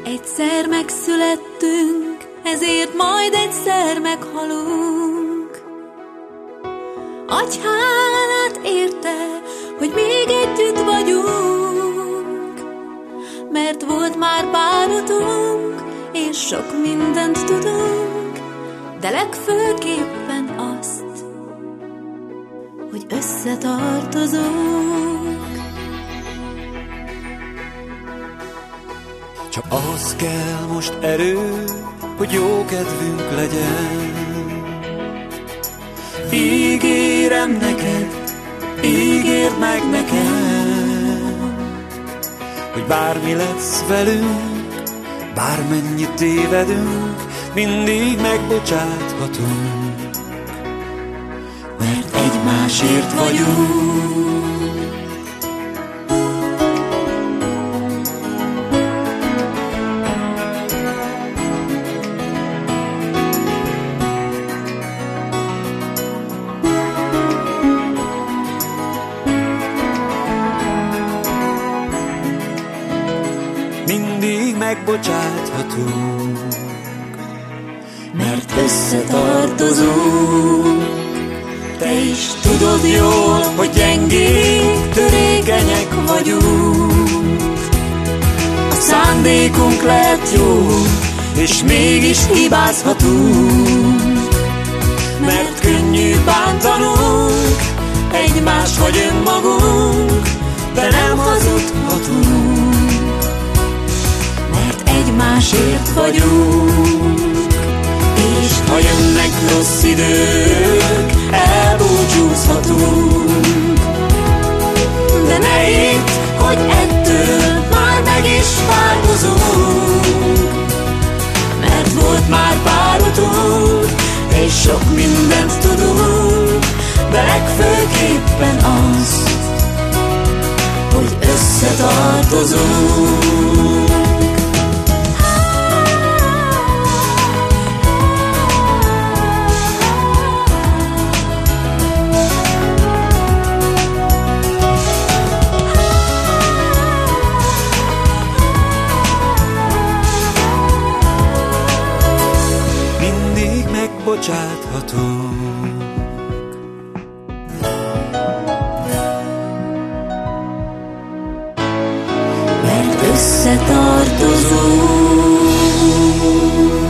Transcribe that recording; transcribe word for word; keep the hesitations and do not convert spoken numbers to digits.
Egyszer megszülettünk, ezért majd egyszer meghalunk. Adj hálát érte, hogy még együtt vagyunk, mert volt már pár utunk, és sok mindent tudunk, de legfőképpen azt, hogy összetartozunk. Csak az kell most erő, hogy jó kedvünk legyen. Ígérem neked, ígérd meg nekem, hogy bármi lesz velünk, bármennyit tévedünk, mindig megbocsáthatunk, mert egymásért vagyunk. Mindig megbocsáthatunk, mert összetartozunk. Te is tudod jól, hogy gyengék, törékenyek vagyunk. A szándékunk lehet jó, és mégis hibázhatunk, mert könnyű bántanunk egymást vagy önmagunk, de nem hazudhatunk, egymásért vagyunk. És ha jönnek rossz idők, elbúcsúzhatunk, de ne hidd, hogy ettől már meg is változunk, mert volt már pár utunk, és sok mindent tudunk, de legfőképpen azt, hogy összetartozunk. Bocsáthatunk, mert összetartozunk.